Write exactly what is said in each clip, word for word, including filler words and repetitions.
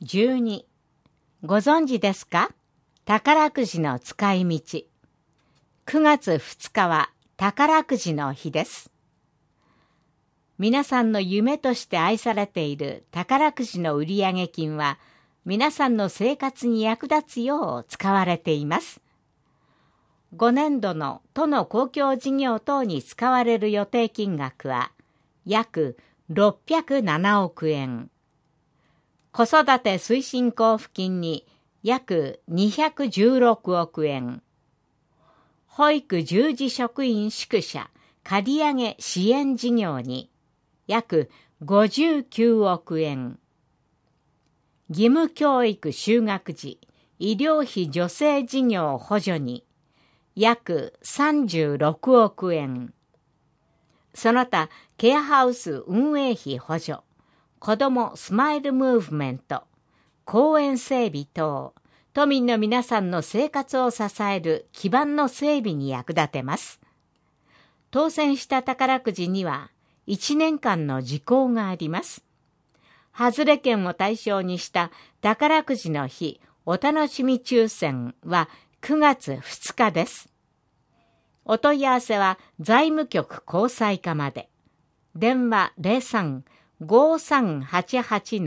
じゅうに、ご存知ですか？宝くじの使い道。くがつふつかは宝くじの日です。皆さんの夢として愛されている宝くじの売上金は、皆さんの生活に役立つよう使われています。ごねんどの都の公共事業等に使われる予定金額は約ろっぴゃくななおくえん。子育て推進交付金に約にひゃくじゅうろくおくえん。保育従事職員宿舎借上支援事業に約ごじゅうきゅうおくえん。義務教育就学時医療費助成事業補助に約さんじゅうろくおくえん。その他、ケアハウス運営費補助、子どもスマイルムーブメント、公園整備等、都民の皆さんの生活を支える基盤の整備に役立てます。当選した宝くじにはいちねんかんの時効があります。外れ券を対象にした宝くじの日お楽しみ抽選はくがつふつかです。お問い合わせは財務局交際課まで。電話 ゼロさん ごーさんはちはち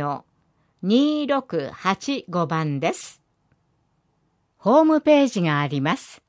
にーろくはちご 番です。ホームページがあります。